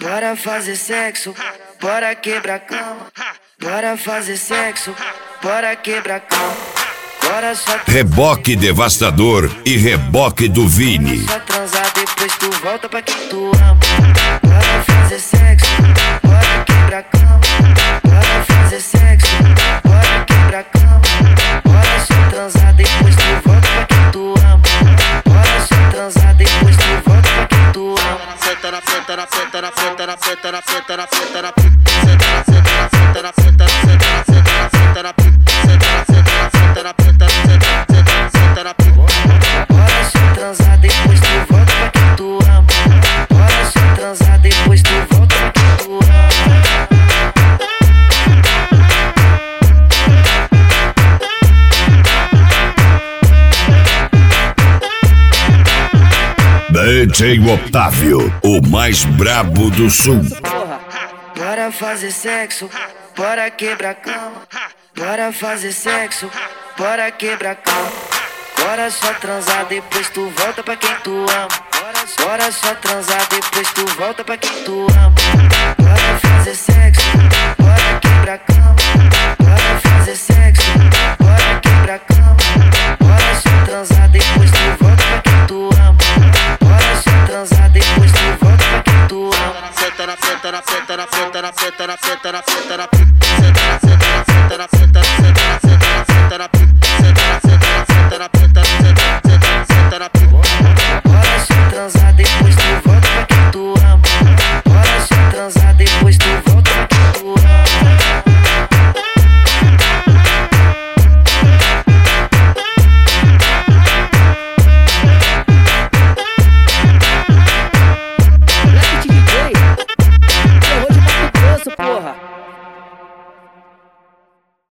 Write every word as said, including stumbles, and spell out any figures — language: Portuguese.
Bora fazer sexo, bora quebrar cama. Bora fazer sexo, bora quebrar cama. Bora só Reboque devastador e reboque do Vini. Só transar, depois tu volta pra quem tu ama. Bora fazer sexo, bora quebrar cama. Bora fazer sexo, bora quebrar cama. Bora só transar, depois tu volta pra quem tu ama. Bora só transar, depois tu volta pra quem tu ama. Senta na senta na senta na senta na senta na senta na senta na senta na senta na senta na senta na senta na senta na senta na senta na senta na senta na senta na Bora só transar, depois tu volta pra quem tu ama. Bora só transar, depois tu volta pra quem tu ama. D J Otávio, o mais brabo do sul. Bora fazer sexo, bora quebrar cama. Bora fazer sexo, bora quebrar cama. Bora só transar, depois tu volta pra quem tu ama. Bora só transar, depois tu volta pra quem tu ama. Bora fazer sexo, bora quebrar cama. Bora fazer sexo, bora quebrar cama. Bora só transar, depois tu volta pra quem tu ama. Bora só transar, depois tu volta pra quem tu ama. senta na senta na senta na senta na senta na senta na senta na senta na senta na